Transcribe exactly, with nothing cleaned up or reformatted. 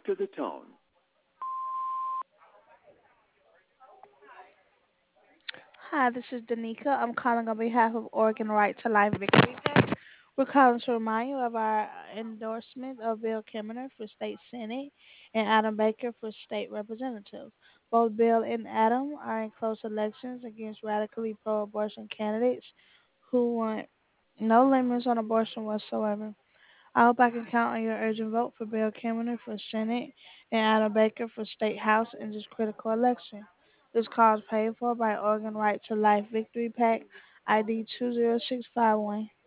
after the tone. Hi, this is Danica. I'm calling on behalf of Oregon Right to Life Victory Day. We're calling to remind you of our endorsement of Bill Kemmerer for state senate and Adam Baker for state representative. Both Bill and Adam are in close elections against radically pro-abortion candidates who want no limits on abortion whatsoever. I hope I can count on your urgent vote for Bill Kemmerer for Senate and Adam Baker for State House in this critical election. This call is paid for by Oregon Right to Life Victory PAC I D two zero six five one.